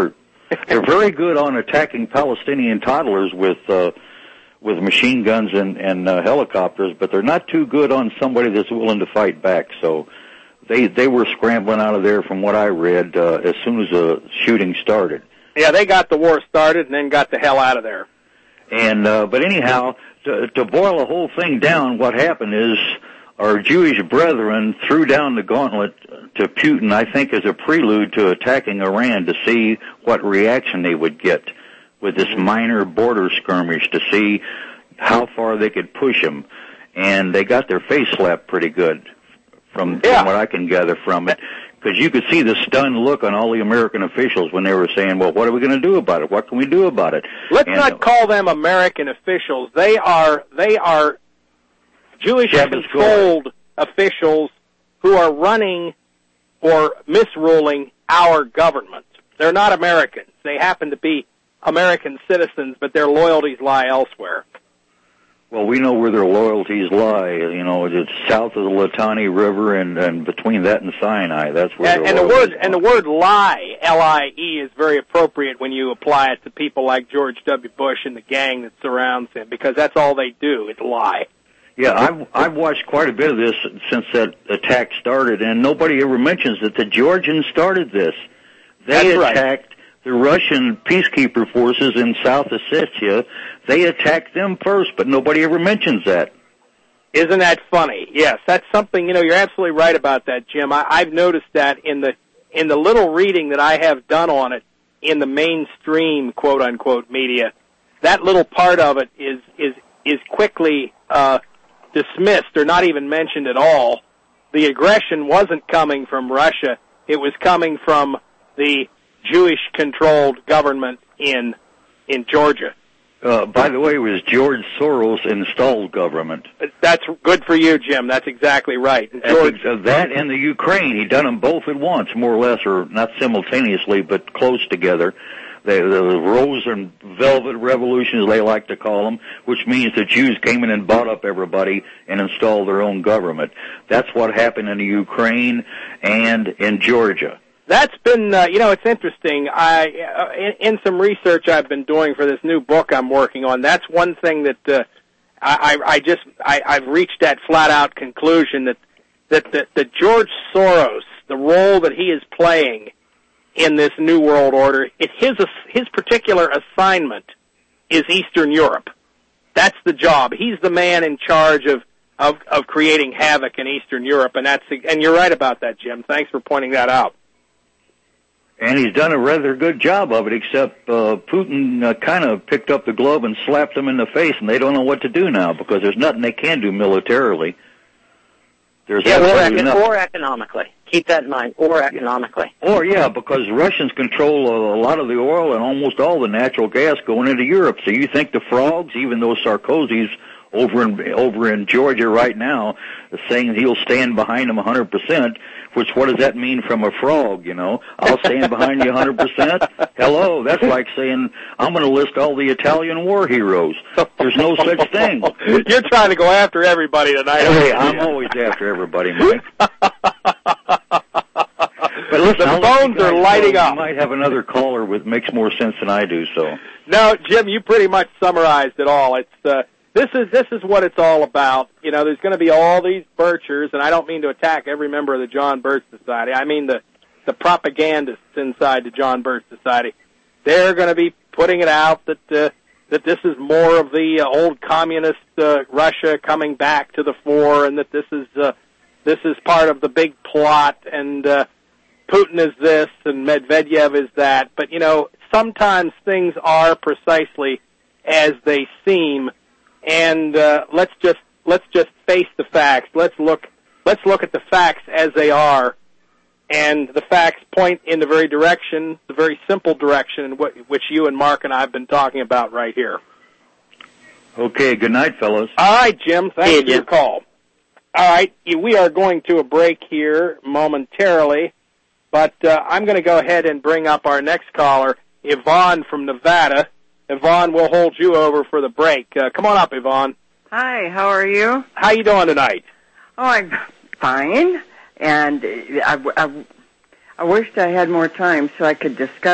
They're very good on attacking Palestinian toddlers with machine guns and helicopters, but they're not too good on somebody that's willing to fight back. So they were scrambling out of there, from what I read, as soon as the shooting started. Yeah, they got the war started and then got the hell out of there. And but anyhow, to boil the whole thing down, what happened is our Jewish brethren threw down the gauntlet to Putin, I think, as a prelude to attacking Iran, to see what reaction they would get with this minor border skirmish, to see how far they could push him. And they got their face slapped pretty good from what I can gather from it. Because you could see the stunned look on all the American officials when they were saying, well, what are we going to do about it? What can we do about it? Let's not call them American officials. They are Jewish-controlled officials who are running or misruling our government. They're not Americans. They happen to be American citizens, but their loyalties lie elsewhere. Well, we know where their loyalties lie. You know, it's south of the Litani River and between that and Sinai. That's where the word lie, L-I-E, is very appropriate when you apply it to people like George W. Bush and the gang that surrounds him, because that's all they do is lie. Yeah, I've watched quite a bit of this since that attack started, and nobody ever mentions that the Georgians started this. They attacked the Russian peacekeeper forces in South Ossetia. They attacked them first, but nobody ever mentions that. Isn't that funny? Yes, that's something, you're absolutely right about that, Jim. I've noticed that in the little reading that I have done on it in the mainstream, quote-unquote, media. That little part of it is quickly dismissed or not even mentioned at all. The aggression wasn't coming from Russia. It was coming from the Jewish-controlled government in Georgia. By the way, it was George Soros installed government. That's good for you, Jim. That's exactly right. That and the Ukraine, he done them both at once, more or less, or not simultaneously, but close together. The rose and velvet revolutions, they like to call them, which means the Jews came in and bought up everybody and installed their own government. That's what happened in the Ukraine and in Georgia. That's been, it's interesting. In some research I've been doing for this new book I'm working on, that's one thing that I've reached that flat-out conclusion that George Soros, the role that he is playing in this new world order, his particular assignment is Eastern Europe. That's the job. He's the man in charge of creating havoc in Eastern Europe, and you're right about that, Jim. Thanks for pointing that out. And he's done a rather good job of it, except Putin kind of picked up the glove and slapped them in the face, and they don't know what to do now because there's nothing they can do militarily. Or economically. Keep that in mind, or economically. Because Russians control a lot of the oil and almost all the natural gas going into Europe. So you think the frogs, even though Sarkozy's over in Georgia right now, is saying he'll stand behind him 100%, which what does that mean from a frog, I'll stand behind you 100%? Hello, that's like saying I'm going to list all the Italian war heroes. There's no such thing. You're trying to go after everybody tonight. Hey, I'm always after everybody, Mike. But listen, the phones are lighting up. You might have another caller with makes more sense than I do, so. No, Jim, you pretty much summarized it all. It's This is what it's all about. There's going to be all these Birchers, and I don't mean to attack every member of the John Birch Society. I mean the propagandists inside the John Birch Society. They're going to be putting it out that this is more of the old communist Russia coming back to the fore, and that this is part of the big plot, and Putin is this, and Medvedev is that. But sometimes things are precisely as they seem. And let's just face the facts. Let's look at the facts as they are, and the facts point in the very simple direction in which you and Mark and I have been talking about right here. Okay, good night, fellas. All right, Jim. Thanks for your call. All right, we are going to a break here momentarily, but I'm going to go ahead and bring up our next caller, Yvonne from Nevada. Yvonne, we'll hold you over for the break. Come on up, Yvonne. Hi, how are you? How you doing tonight? Oh, I'm fine. And I wished I had more time so I could discuss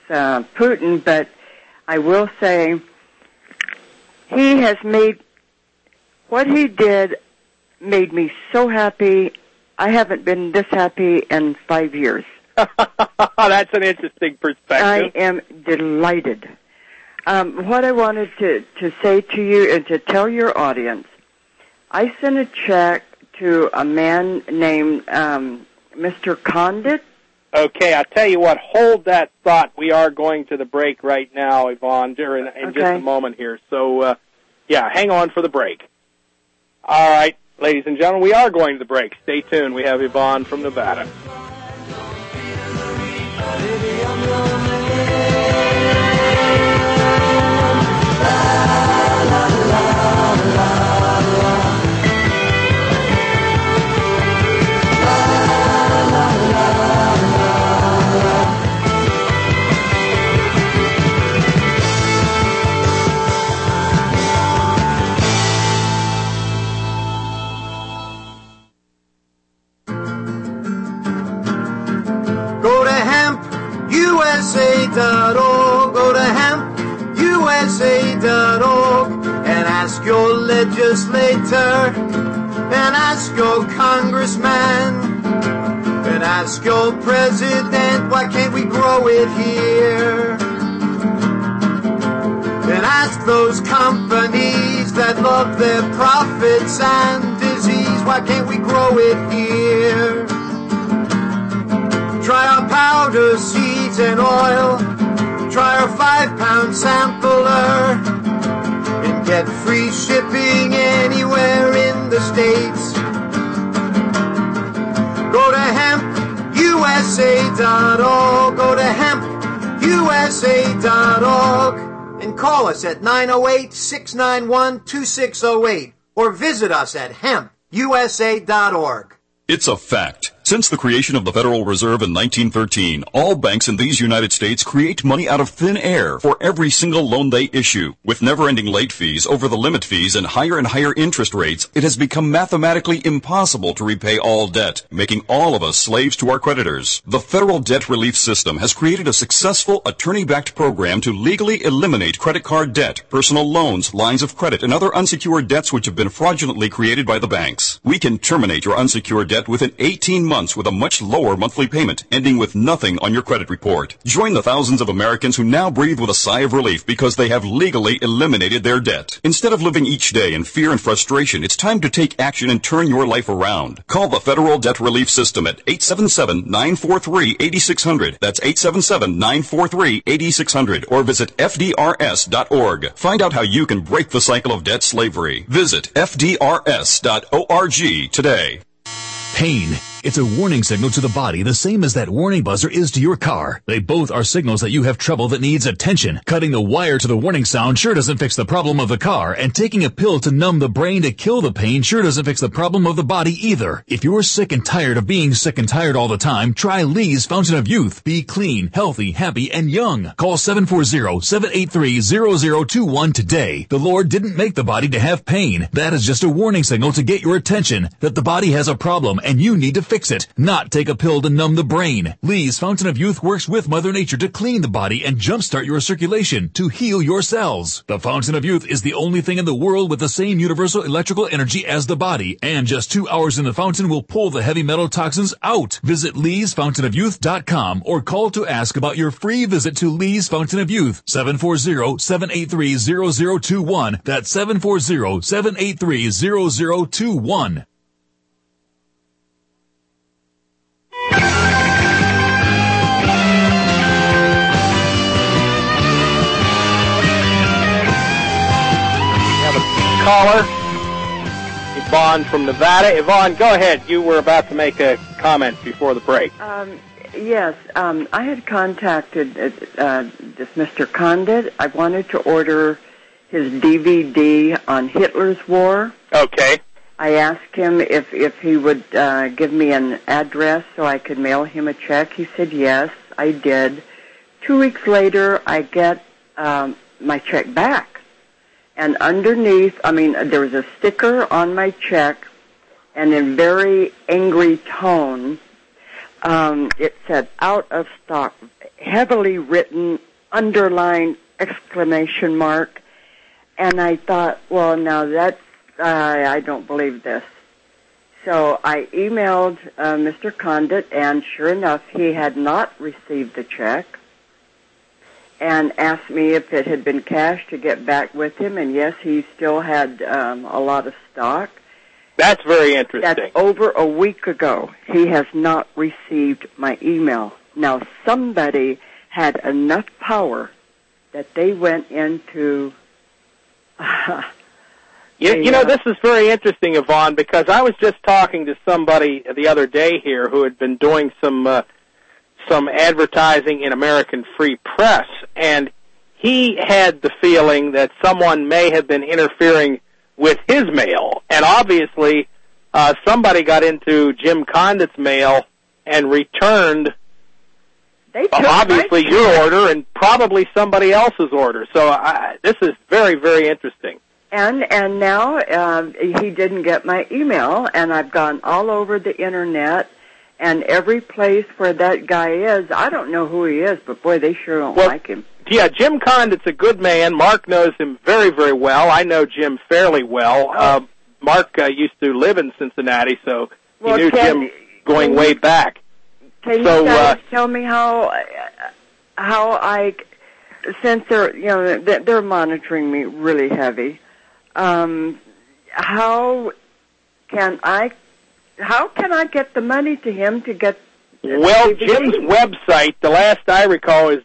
Putin, but I will say he has made, what he did made me so happy. I haven't been this happy in 5 years. That's an interesting perspective. I am delighted. What I wanted to say to you and to tell your audience, I sent a check to a man named Mr. Condit. Okay, I'll tell you what, hold that thought. We are going to the break right now, Yvonne, in just a moment here. So, hang on for the break. All right, ladies and gentlemen, we are going to the break. Stay tuned. We have Yvonne from Nevada. Go to hempusa.org, go to hempusa.org, and ask your legislator, and ask your congressman, and ask your president, why can't we grow it here? And ask those companies that love their profits and disease, why can't we grow it here? Try our powder, seeds, and oil. Try our 5-pound sampler. And get free shipping anywhere in the States. Go to hempusa.org. Go to hempusa.org. And call us at 908-691-2608. Or visit us at hempusa.org. It's a fact. Since the creation of the Federal Reserve in 1913, all banks in these United States create money out of thin air for every single loan they issue. With never-ending late fees, over-the-limit fees, and higher interest rates, it has become mathematically impossible to repay all debt, making all of us slaves to our creditors. The Federal Debt Relief System has created a successful attorney-backed program to legally eliminate credit card debt, personal loans, lines of credit, and other unsecured debts which have been fraudulently created by the banks. We can terminate your unsecured debt within 18 months with a much lower monthly payment, ending with nothing on your credit report. Join the thousands of Americans who now breathe with a sigh of relief because they have legally eliminated their debt. Instead of living each day in fear and frustration, it's time to take action and turn your life around. Call the Federal Debt Relief System at 877-943-8600. That's 877-943-8600. Or visit FDRS.org. Find out how you can break the cycle of debt slavery. Visit FDRS.org today. Pain. It's a warning signal to the body, the same as that warning buzzer is to your car. They both are signals that you have trouble that needs attention. Cutting the wire to the warning sound sure doesn't fix the problem of the car, and taking a pill to numb the brain to kill the pain sure doesn't fix the problem of the body either. If you're sick and tired of being sick and tired all the time, try Lee's Fountain of Youth. Be clean, healthy, happy, and young. Call 740-783-0021 today. The Lord didn't make the body to have pain. That is just a warning signal to get your attention that the body has a problem and you need to fix it, not take a pill to numb the brain. Lee's Fountain of Youth works with Mother Nature to clean the body and jumpstart your circulation to heal your cells. The Fountain of Youth is the only thing in the world with the same universal electrical energy as the body, and just 2 hours in the fountain will pull the heavy metal toxins out. Visit leesfountainofyouth.com or call to ask about your free visit to Lee's Fountain of Youth, 740-783-0021. That's 740-783-0021. Caller, Yvonne from Nevada. Yvonne, go ahead. You were about to make a comment before the break. Yes, I had contacted this Mr. Condit. I wanted to order his DVD on Hitler's War. Okay. I asked him if he would give me an address so I could mail him a check. He said yes, I did. 2 weeks later, I get my check back. And underneath, there was a sticker on my check, and in very angry tone, it said, out of stock, heavily written, underlined exclamation mark. And I thought, well, now that's, I don't believe this. So I emailed Mr. Condit, and sure enough, he had not received the check, and asked me if it had been cashed to get back with him, and yes, he still had a lot of stock. That's very interesting. That's over a week ago. He has not received my email. Now, somebody had enough power that they went into... You know, this is very interesting, Yvonne, because I was just talking to somebody the other day here who had been doing some advertising in American Free Press, and he had the feeling that someone may have been interfering with his mail, and obviously somebody got into Jim Condit's mail and returned obviously your order and probably somebody else's order. So this is very, very interesting. And now he didn't get my email, and I've gone all over the Internet, and every place where that guy is, I don't know who he is, but boy, they sure don't like him. Yeah, Jim Condit's a good man. Mark knows him very, very well. I know Jim fairly well. Mark used to live in Cincinnati, so he knew Jim going way back. Can you guys tell me how I, since they're monitoring me really heavy, how can I get the money to him to get? Well, Jim's website, the last I recall, is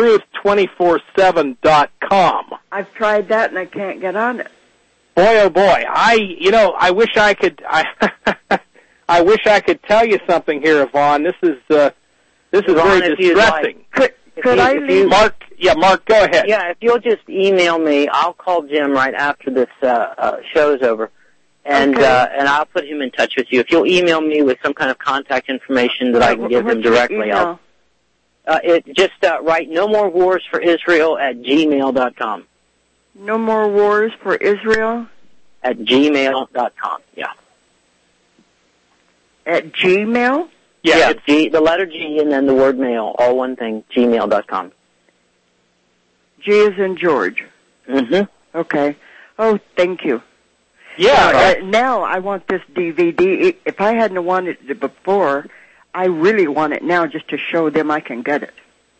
thetruth247.com. I've tried that and I can't get on it. Boy, oh boy! I wish I could. I wish I could tell you something here, Yvonne. This is very distressing. Could I leave? Mark, go ahead. Yeah, if you'll just email me, I'll call Jim right after this show's over, and I'll put him in touch with you. If you'll email me with some kind of contact information that I can give him directly, I'll write No More Wars for Israel at gmail.com. No More Wars for Israel at gmail.com. Yeah. At Gmail? Yeah, the letter G and then the word mail, all one thing, gmail.com. G is in George. Mm-hmm. Okay. Oh, thank you. Yeah. Now I want this DVD. If I hadn't wanted it before, I really want it now just to show them I can get it.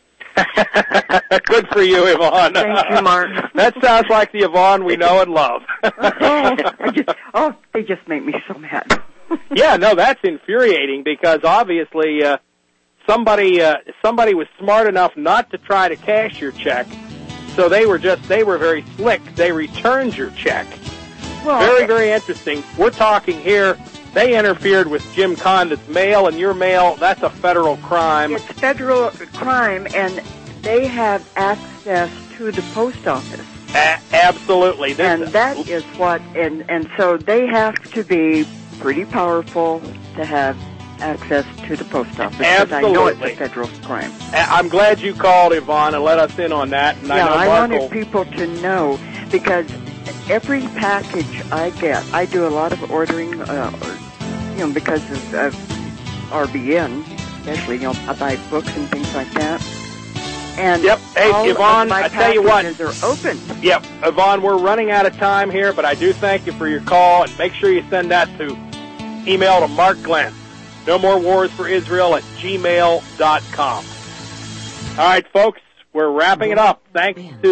Good for you, Yvonne. Thank you, Mark. That sounds like the Yvonne we know and love. They just make me so mad. Yeah, no, that's infuriating because obviously somebody was smart enough not to try to cash your check, so they were very slick. They returned your check. Well, very, very interesting. We're talking here, they interfered with Jim Condit's mail, and your mail, that's a federal crime. It's federal crime, and they have access to the post office. Absolutely. And that is what, and so they have to be pretty powerful to have access to the post office. Absolutely. I know it's a federal crime. I'm glad you called, Yvonne, and let us in on that. And I wanted people to know, because every package I get, I do a lot of ordering, because of RBN, especially, I buy books and things like that. And yep. Hey, Yvonne, I tell you what. Are open. Yep. Yvonne, we're running out of time here, but I do thank you for your call, and make sure you send that to email to Mark Glenn. No More Wars for Israel at gmail.com. All right, folks, we're wrapping it up. Thanks to